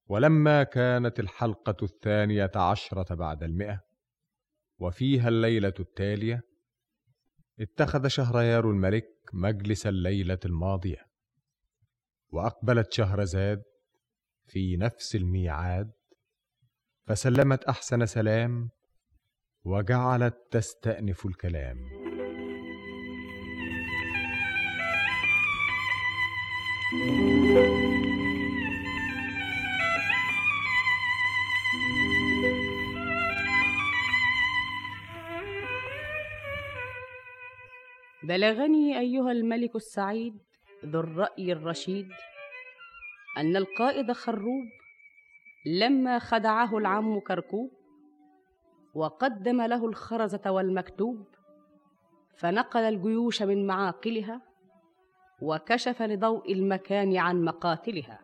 ولما كانت الحلقة 12 بعد 100 وفيها الليلة التالية، اتخذ شهريار الملك مجلس الليلة الماضية، وأقبلت شهرزاد في نفس الميعاد، فسلمت أحسن سلام وجعلت تستأنف الكلام. بلغني أيها الملك السعيد ذو الرأي الرشيد أن القائد خروب لما خدعه العم كركوب وقدم له الخرزة والمكتوب، فنقل الجيوش من معاقلها وكشف لضوء المكان عن مقاتلها،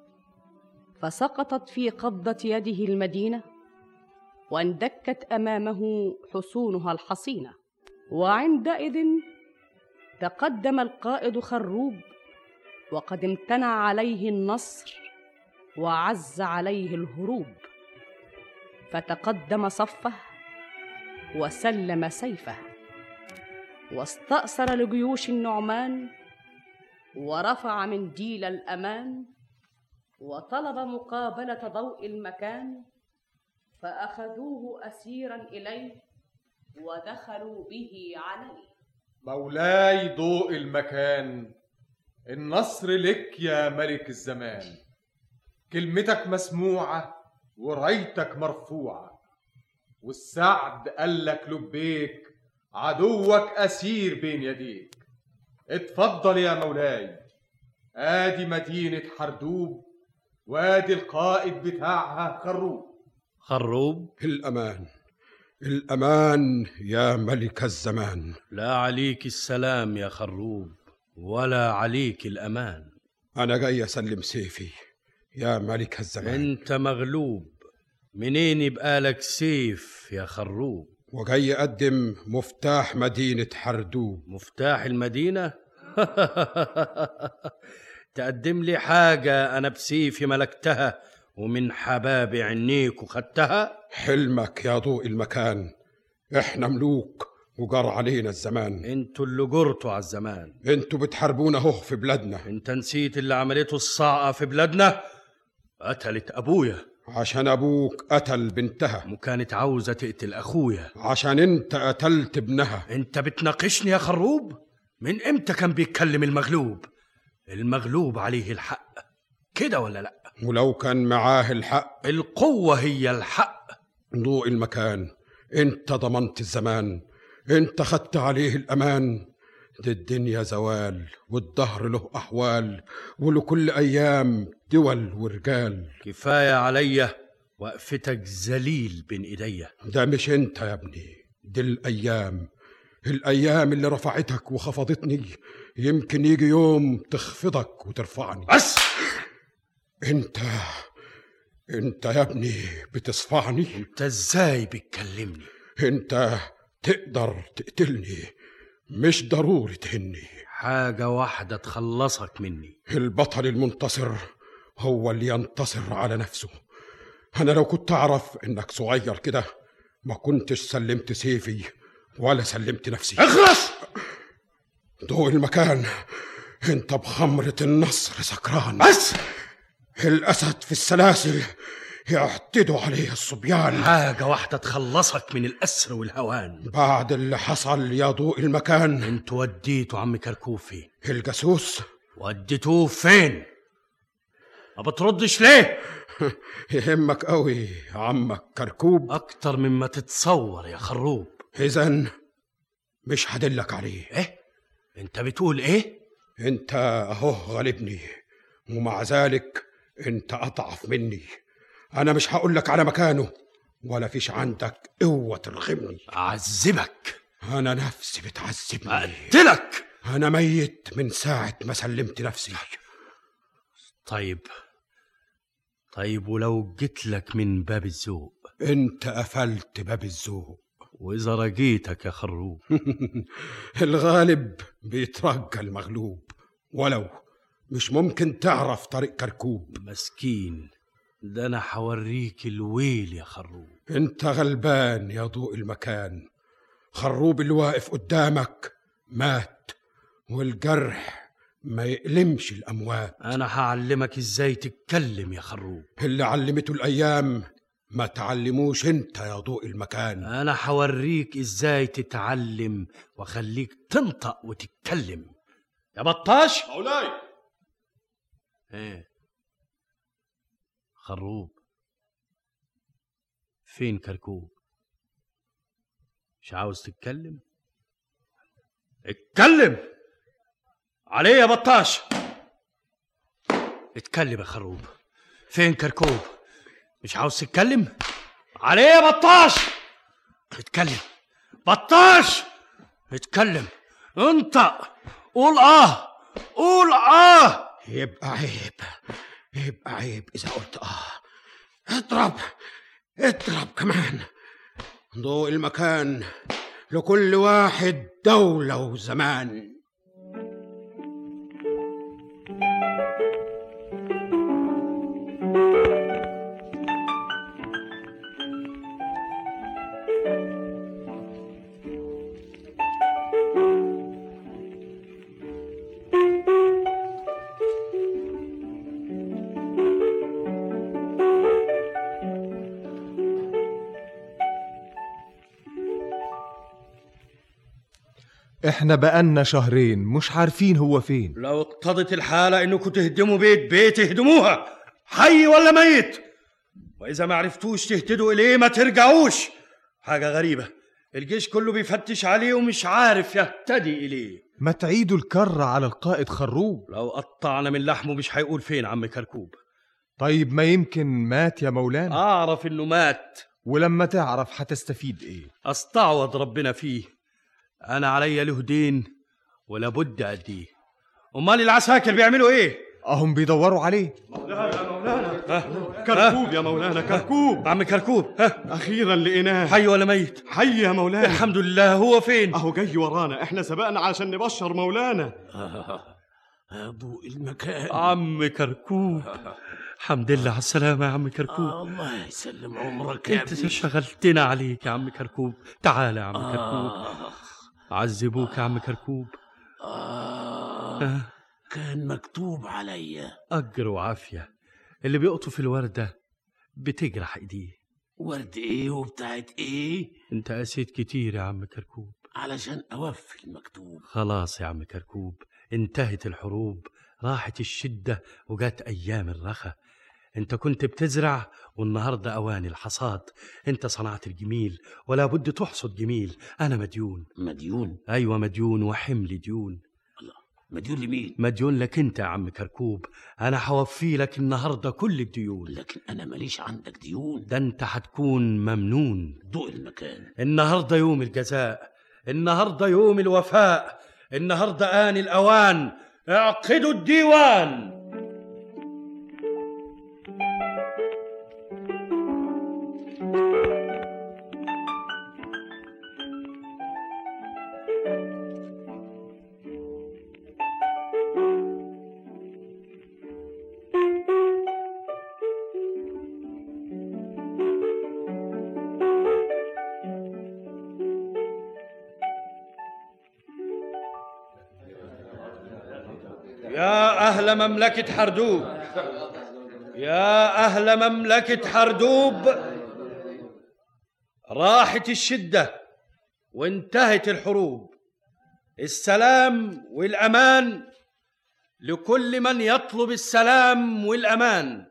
فسقطت في قبضة يده المدينة واندكت أمامه حصونها الحصينة. وعندئذ تقدم القائد خروب وقد امتنع عليه النصر وعز عليه الهروب، فتقدم صفه وسلم سيفه واستأثر لجيوش النعمان ورفع منديل الأمان، وطلب مقابلة ضوء المكان، فأخذوه أسيرا إليه ودخلوا به عليه. مولاي ضوء المكان، النصر لك يا ملك الزمان، كلمتك مسموعة ورايتك مرفوعة، والسعد قالك لبيك، عدوك أسير بين يديك. اتفضل يا مولاي، ادي مدينة حردوب وادي القائد بتاعها خروب. الأمان الأمان يا ملك الزمان. لا عليك السلام يا خروب ولا عليك الأمان. أنا جاي أسلم سيفي يا ملك الزمان. أنت مغلوب، منين يبقى لك سيف يا خروب؟ وجاي أقدم مفتاح مدينة حردوب. مفتاح المدينة؟ تقدم لي حاجة أنا بسيفي ملكتها ومن حباب عينيك وخدتها؟ حلمك يا ضوء المكان، احنا ملوك وجار علينا الزمان. انتوا اللي جرتوا على الزمان، انتوا بتحاربونا اهو في بلادنا. انت نسيت اللي عملته الصاعقة في بلادنا؟ قتلت أبويا عشان أبوك قتل بنتها، وكانت عاوزة تقتل أخويا عشان انت قتلت ابنها. انت بتناقشني يا خروب؟ من امتى كان بيتكلم المغلوب؟ المغلوب عليه الحق، كده ولا لأ؟ ولو كان معاه الحق، القوة هي الحق. ضوء المكان، انت ضمنت الزمان، انت خدت عليه الأمان. دي الدنيا زوال والدهر له أحوال، ولكل أيام دول ورجال. كفاية عليا وقفتك ذليل بين إيديا. ده مش انت يا ابني، دي الأيام اللي رفعتك وخفضتني، يمكن يجي يوم تخفضك وترفعني. بس انت يا ابني بتصفعني. انت ازاي بتكلمني؟ انت تقدر تقتلني، مش ضروري تهني. حاجة واحدة تخلصك مني. البطل المنتصر هو اللي ينتصر على نفسه. أنا لو كنت أعرف إنك صغير كده ما كنتش سلمت سيفي ولا سلمت نفسي. اخلص! ضوء المكان، انت بخمرة النصر سكران. بس الأسد في السلاسل يعتدوا عليه الصبيان. حاجة واحدة تخلصك من الأسر والهوان. بعد اللي حصل يا ضوء المكان، انتوا وديتوا عم كركوب فين؟ الجاسوس وديتوه فين؟ ما بتردش ليه؟ يهمك قوي عمك كركوب أكتر مما تتصور يا خروب. إذن مش هدلك عليه. إيه؟ أنت بتقول إيه؟ أنت أهو غالبني، ومع ذلك أنت أضعف مني. أنا مش هقولك على مكانه، ولا فيش عندك قوة ترغمني. أعذبك؟ أنا نفسي بتعذبني. أقتلك؟ أنا ميت من ساعة ما سلمت نفسي. طيب ولو جيت لك من باب الذوق؟ أنت قفلت باب الذوق. وإذا رجيتك يا خروب؟ الغالب بيترجى المغلوب، ولو مش ممكن تعرف طريق كركوب. مسكين ده أنا حوريك الويل يا خروب. انت غلبان يا ضوء المكان. خروب اللي واقف قدامك مات، والجرح ما يألمش الأموات. أنا هعلمك إزاي تتكلم يا خروب. اللي علمته الأيام ما تعلموش انت يا ضوء المكان. أنا حوريك إزاي تتعلم وخليك تنطق وتتكلم يا بطاش. مولاي. ايه خروب، فين كركوب؟ مش عاوز تتكلم؟ اتكلم عليه يا بطاش. اتكلم يا خروب، فين كركوب؟ مش عاوز تتكلم؟ عليه يا بطاش. اتكلم بطاش، اتكلم انطق، قول قول يبقى عيب إذا قلت اضرب كمان. ضوء المكان لكل واحد دولة وزمان. احنا بقالنا شهرين مش عارفين هو فين. لو اقتضت الحالة انكم تهدموا بيت اهدموها، حي ولا ميت. واذا ما عرفتوش تهتدوا اليه ما ترجعوش. حاجة غريبة، الجيش كله بيفتش عليه ومش عارف يهتدي اليه. ما تعيدوا الكرة على القائد خروب. لو قطعنا من لحمه مش هيقول فين عم كركوب. طيب ما يمكن مات يا مولانا. اعرف انه مات. ولما تعرف هتستفيد ايه؟ استعوض ربنا فيه. أنا علي له دين ولابد أديه. أمال العساكر بيعملوا إيه؟ أهم بيدوروا عليه. مولانا كركوب يا مولانا، كركوب. عم كركوب أخيرا لقيناه. حي ولا ميت؟ حي يا مولانا. الحمد لله. هو فين؟ أهو جاي ورانا، إحنا سبقنا عشان نبشر مولانا. ضوء المكان. عم كركوب، الحمد لله على السلامة يا عم كركوب. الله يسلم عمرك يا انت ابني. شغلتنا عليك يا عم كركوب. تعال يا عم كركوب. عذبوك يا عم كركوب. كان مكتوب عليا. أجر وعافية. اللي بيقطف الوردة بتجرح ايديه. ورد ايه وبتاعت ايه؟ انت قاسيت كتير يا عم كركوب علشان اوفي المكتوب. خلاص يا عم كركوب، انتهت الحروب، راحت الشدة وجات أيام الرخا. انت كنت بتزرع والنهاردة أوان الحصاد. انت صنعت الجميل ولا بد تحصد جميل. أنا مديون. مديون؟ أيوة مديون وحمل ديون. الله، مديون لمين؟ مديون لك انت يا عم كركوب. أنا حوفي لك النهاردة كل الديون. لكن أنا ماليش عندك ديون. ده انت هتكون ممنون. ضوء المكان. النهاردة يوم الجزاء، النهاردة يوم الوفاء، النهاردة آن الأوان. اعقدوا الديوان. يا أهل مملكة حردوب، يا أهل مملكة حردوب، راحت الشدة وانتهت الحروب. السلام والأمان لكل من يطلب السلام والأمان.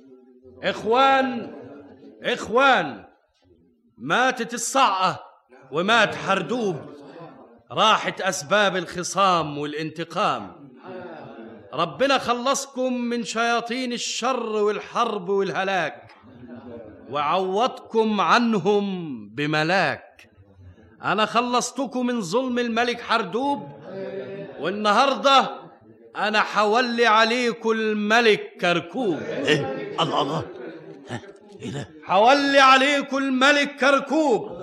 إخوان، ماتت الصعقة ومات حردوب. راحت أسباب الخصام والانتقام. ربنا خلصكم من شياطين الشر والحرب والهلاك وعوضكم عنهم بملاك. أنا خلصتكم من ظلم الملك حردوب، والنهاردة أنا حولي عليكم الملك كركوب. إيه؟ الله إيه ده؟ حولي عليكم الملك كركوب.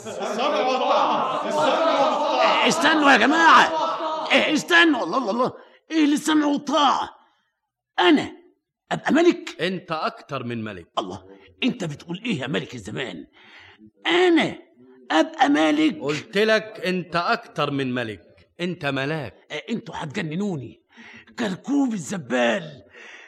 استنوا يا جماعة، استنوا. الله إيه اللي السمع والطاعة؟ ابقى ملك؟ انت اكتر من ملك. الله، انت بتقول ايه يا ملك الزمان؟ انا ابقى ملك؟ قلت لك انت اكتر من ملك، انت ملاك. انتوا هتجننوني. كركوب الزبال.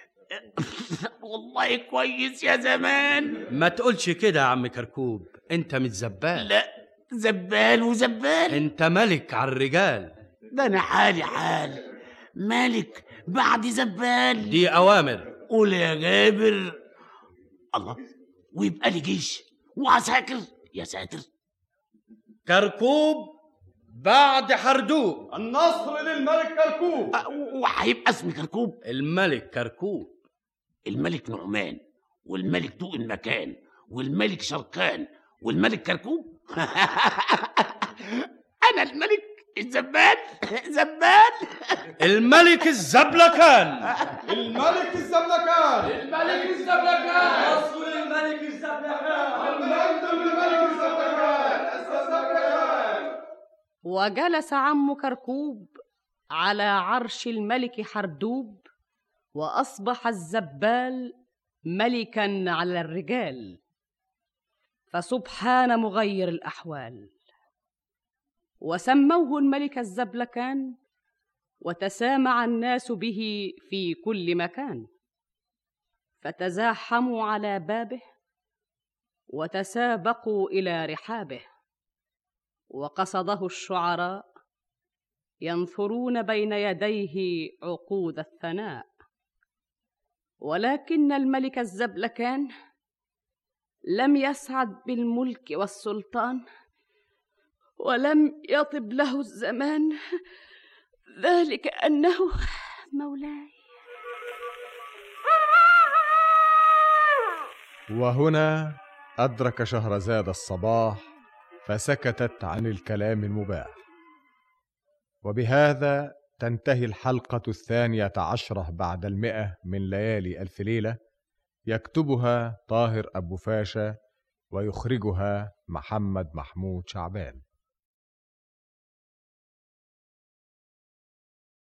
والله كويس يا زمان. ما تقولش كده يا عم كركوب، انت مش زبال. لا، زبال وزبال. انت ملك على الرجال. ده انا حالي حال ملك بعد زبال. دي اوامر. قول يا جابر. الله، ويبقى لي جيش وعساكر. يا ساتر. كركوب بعد حردوب. النصر للملك كركوب. وهيبقى اسمي كركوب؟ الملك كركوب. الملك نعمان، والملك دوق المكان، والملك شركان، والملك كركوب. انا الملك الزبال. زبال. الملك الزبلكان. الملك الزبلكان. الملك الزبلكان. نصر للملك الزبلكان. المجد للملك الزبلكان. وجلس عم كركوب على عرش الملك حردوب، وأصبح الزبال ملكا على الرجال. فسبحان مغير الأحوال. وسموه الملك الزبلكان، وتسامع الناس به في كل مكان، فتزاحموا على بابه وتسابقوا إلى رحابه. وقصده الشعراء ينثرون بين يديه عقود الثناء. ولكن الملك الزبلكان لم يسعد بالملك والسلطان، ولم يطب له الزمان، ذلك أنه مولاي. وهنا أدرك شهرزاد الصباح، فسكتت عن الكلام المباح. وبهذا تنتهي الحلقة 12 بعد 100 من ليالي ألف ليلة، يكتبها طاهر أبو فاشا، ويخرجها محمد محمود شعبان.